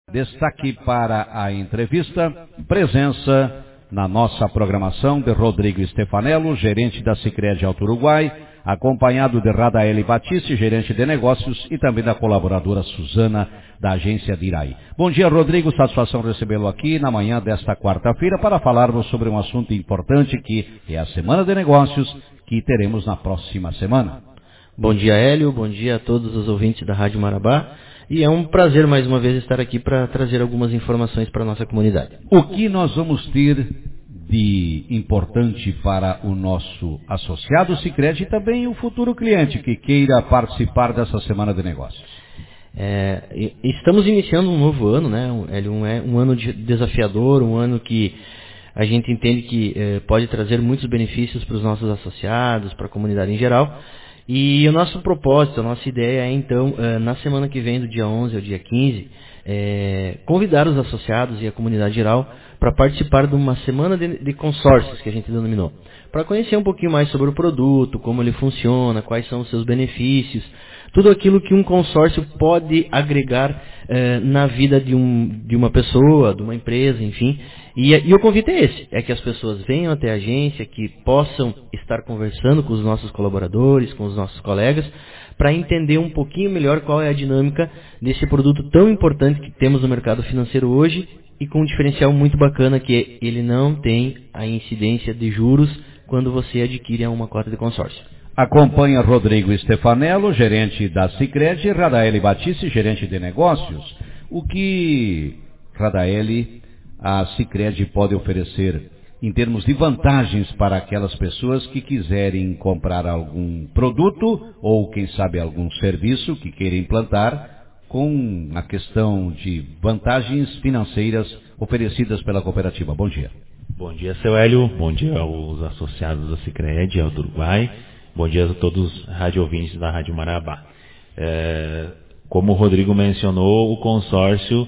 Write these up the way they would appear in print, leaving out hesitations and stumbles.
Destaque para a entrevista, presença na nossa programação de Rodrigo Stefanello, gerente da Sicredi Alto Uruguai, acompanhado de Radaeli Batiste, gerente de negócios, e também da colaboradora Suzana, da agência Diraí. Bom dia, Rodrigo, satisfação recebê-lo aqui na manhã desta quarta-feira para falarmos sobre um assunto importante que é a Semana de Negócios que teremos na próxima semana. Bom dia, Hélio, bom dia a todos os ouvintes da Rádio Marabá. E é um prazer mais uma vez estar aqui para trazer algumas informações para a nossa comunidade. O que nós vamos ter de importante para o nosso associado Sicredi e também o futuro cliente que queira participar dessa Semana de Negócios? Estamos iniciando um novo ano, né? Um ano desafiador, um ano que a gente entende que pode trazer muitos benefícios para os nossos associados, para a comunidade em geral. E o nosso propósito, a nossa ideia é então, na semana que vem, do dia 11 ao dia 15, convidar os associados e a comunidade geral para participar de uma semana de consórcios que a gente denominou. Para conhecer um pouquinho mais sobre o produto, como ele funciona, quais são os seus benefícios, tudo aquilo que um consórcio pode agregar na vida de uma pessoa, de uma empresa, enfim. E o convite é esse, é que as pessoas venham até a agência, que possam estar conversando com os nossos colaboradores, com os nossos colegas, para entender um pouquinho melhor qual é a dinâmica desse produto tão importante que temos no mercado financeiro hoje e com um diferencial muito bacana que ele não tem a incidência de juros quando você adquire uma cota de consórcio. Acompanha Rodrigo Stefanello, gerente da Sicredi, Radaeli Batiste, gerente de negócios. O que, Radaeli, a Sicredi pode oferecer em termos de vantagens para aquelas pessoas que quiserem comprar algum produto ou, quem sabe, algum serviço que queiram implantar com a questão de vantagens financeiras oferecidas pela cooperativa? Bom dia. Bom dia, seu Hélio. Bom dia aos associados da Sicredi Alto Uruguai. Bom dia a todos os rádio ouvintes da Rádio Marabá. Como o Rodrigo mencionou, o consórcio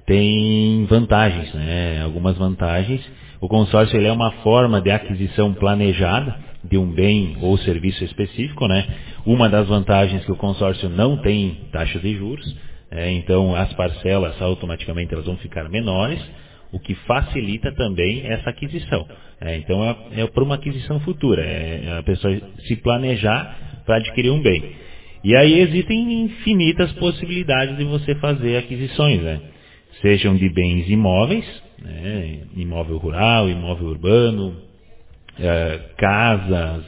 tem vantagens, né? Algumas vantagens. O consórcio ele é uma forma de aquisição planejada de um bem ou serviço específico, né? Uma das vantagens é que o consórcio não tem taxa de juros, então as parcelas automaticamente elas vão ficar menores, o que facilita também essa aquisição. Então é para uma aquisição futura, a pessoa se planejar para adquirir um bem. E aí existem infinitas possibilidades de você fazer aquisições, né? Sejam de bens imóveis, né? Imóvel rural, imóvel urbano, casas,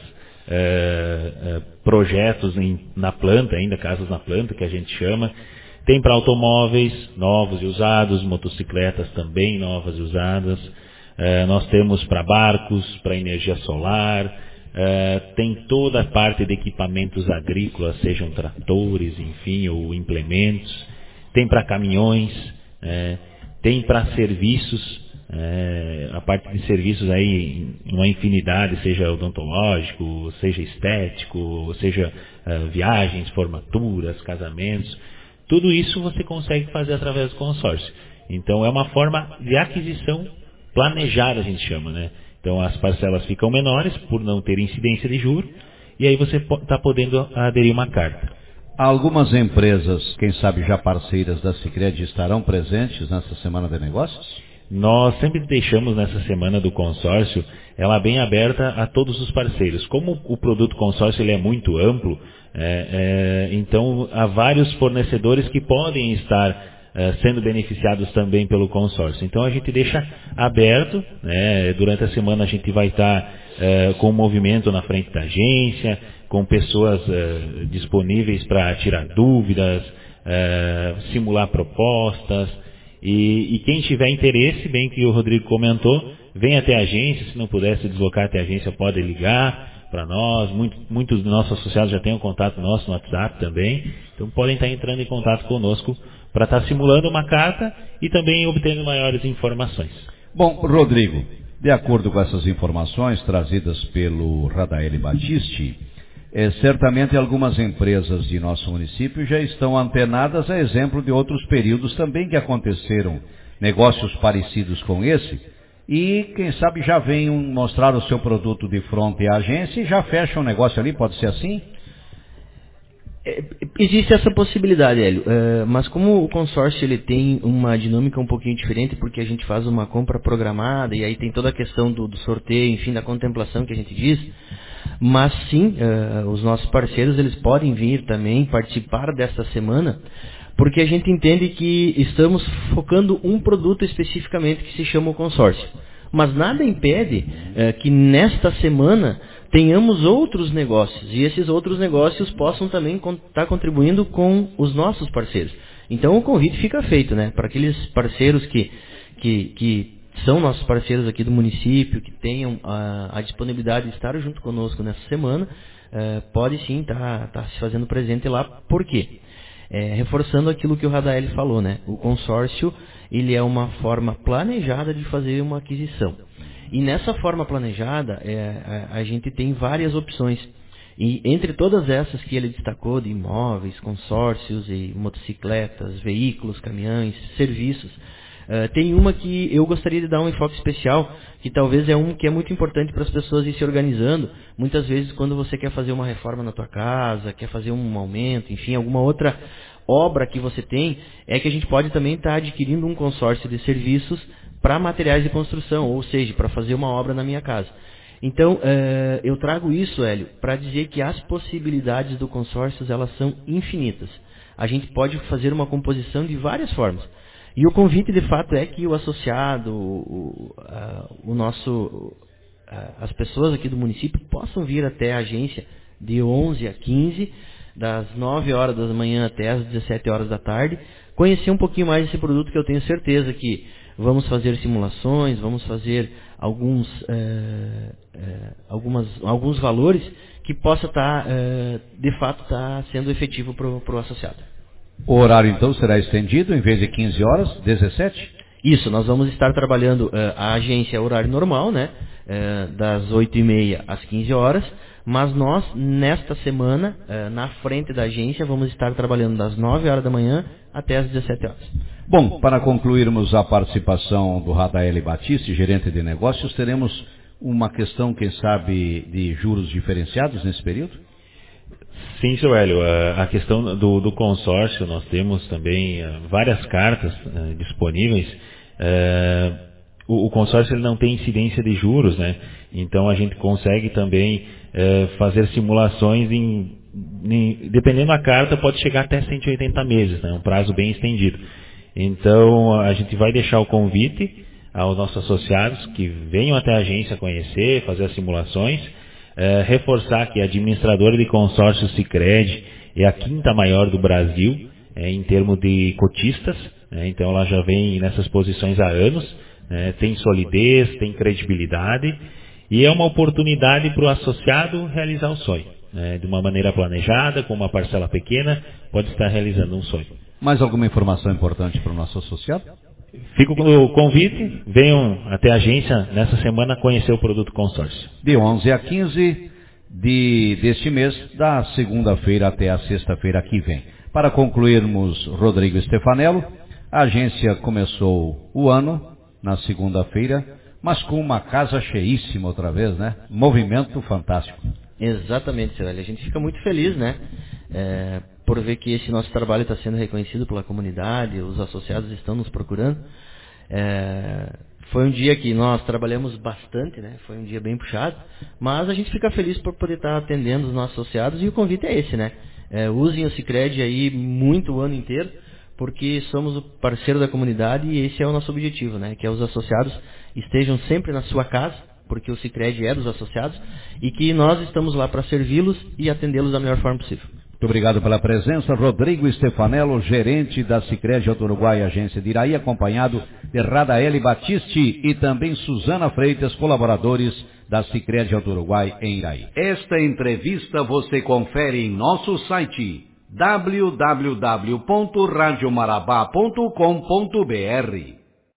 projetos na planta, ainda casas na planta que a gente chama. Tem para automóveis novos e usados, motocicletas também novas e usadas. Nós temos para barcos, para energia solar. Tem toda a parte de equipamentos agrícolas, sejam tratores, enfim, ou implementos. Tem para caminhões, tem para serviços. A parte de serviços aí, uma infinidade, seja odontológico, seja estético, seja viagens, formaturas, casamentos. Tudo isso você consegue fazer através do consórcio. Então é uma forma de aquisição planejada, a gente chama, né? Então as parcelas ficam menores por não ter incidência de juros e aí você está podendo aderir uma carta. Algumas empresas, quem sabe já parceiras da Sicredi, estarão presentes nessa Semana de Negócios? Nós sempre deixamos nessa semana do consórcio ela bem aberta a todos os parceiros. Como o produto consórcio ele é muito amplo, então há vários fornecedores que podem estar sendo beneficiados também pelo consórcio. Então a gente deixa aberto, né? Durante a semana a gente vai estar com um movimento na frente da agência, com pessoas disponíveis para tirar dúvidas, simular propostas. E quem tiver interesse, bem que o Rodrigo comentou, vem até a agência. Se não puder se deslocar até a agência, pode ligar para nós. Muitos dos nossos associados já têm um contato nosso no WhatsApp também. Então podem estar entrando em contato conosco para estar simulando uma carta e também obtendo maiores informações. Bom, Rodrigo, de acordo com essas informações trazidas pelo Radaeli Batiste, certamente algumas empresas de nosso município já estão antenadas a exemplo de outros períodos também que aconteceram negócios parecidos com esse e quem sabe já venham mostrar o seu produto de frente à agência e já fecham o negócio ali, pode ser assim? Existe essa possibilidade, Hélio, mas como o consórcio ele tem uma dinâmica um pouquinho diferente, porque a gente faz uma compra programada e aí tem toda a questão do sorteio, enfim, da contemplação que a gente diz, mas sim, os nossos parceiros eles podem vir também participar desta semana, porque a gente entende que estamos focando um produto especificamente que se chama o consórcio. Mas nada impede que nesta semana tenhamos outros negócios, e esses outros negócios possam também estar contribuindo com os nossos parceiros. Então o convite fica feito, né, para aqueles parceiros que são nossos parceiros aqui do município, que tenham a disponibilidade de estar junto conosco nessa semana, pode sim estar se fazendo presente lá. Por quê? Reforçando aquilo que o Radaeli falou, né? O consórcio ele é uma forma planejada de fazer uma aquisição. E nessa forma planejada, a gente tem várias opções. E entre todas essas que ele destacou, de imóveis, consórcios, e motocicletas, veículos, caminhões, serviços, tem uma que eu gostaria de dar um enfoque especial, que talvez é um que é muito importante para as pessoas ir se organizando. Muitas vezes quando você quer fazer uma reforma na tua casa, quer fazer um aumento, enfim, alguma outra obra que você tem, é que a gente pode também estar adquirindo um consórcio de serviços para materiais de construção, ou seja, para fazer uma obra na minha casa. Então, eu trago isso, Hélio, para dizer que as possibilidades do consórcio elas são infinitas. A gente pode fazer uma composição de várias formas. E o convite, de fato, é que o associado, as pessoas aqui do município possam vir até a agência de 11 a 15, das 9 horas da manhã até as 17 horas da tarde, conhecer um pouquinho mais esse produto, que eu tenho certeza que vamos fazer simulações, vamos fazer alguns valores que possa estar, de fato, sendo efetivo para o associado. O horário, então, será estendido, em vez de 15 horas, 17? Isso, nós vamos estar trabalhando, a agência é horário normal, né? Das 8h30 às 15 horas, mas nós, nesta semana, na frente da agência, vamos estar trabalhando das 9 horas da manhã até as 17 horas. Bom, para concluirmos a participação do Radaeli Battisti, gerente de negócios, teremos uma questão, quem sabe, de juros diferenciados nesse período? Sim, seu Hélio, a questão do consórcio, nós temos também várias cartas disponíveis. O consórcio ele não tem incidência de juros, né? Então a gente consegue também fazer simulações dependendo da carta, pode chegar até 180 meses, né? Um prazo bem estendido. Então a gente vai deixar o convite aos nossos associados que venham até a agência conhecer, fazer as simulações. Reforçar que a administradora de consórcio Sicredi é a quinta maior do Brasil em termos de cotistas, né? Então ela já vem nessas posições há anos, tem solidez, tem credibilidade e é uma oportunidade para o associado realizar o sonho, né? De uma maneira planejada, com uma parcela pequena, pode estar realizando um sonho. Mais alguma informação importante para o nosso associado? Fico com o convite, venham até a agência nessa semana conhecer o produto consórcio. De 11 a 15 deste mês, da segunda-feira até a sexta-feira que vem. Para concluirmos, Rodrigo Stefanello, a agência começou o ano na segunda-feira, mas com uma casa cheíssima outra vez, né? Movimento fantástico. Exatamente, seu Hélio. A gente fica muito feliz, né? Por ver que esse nosso trabalho está sendo reconhecido pela comunidade, os associados estão nos procurando. Foi um dia que nós trabalhamos bastante, né? Foi um dia bem puxado, mas a gente fica feliz por poder estar atendendo os nossos associados e o convite é esse, né? Usem o Sicredi aí muito o ano inteiro, porque somos o parceiro da comunidade e esse é o nosso objetivo, né? Que os associados estejam sempre na sua casa, porque o Sicredi é dos associados, e que nós estamos lá para servi-los e atendê-los da melhor forma possível. Muito obrigado pela presença, Rodrigo Stefanello, gerente da Sicredi Alto Uruguai, agência de Iraí, acompanhado de Radaeli Battisti e também Suzana Freitas, colaboradores da Sicredi Alto Uruguai em Iraí. Esta entrevista você confere em nosso site www.radiomarabá.com.br.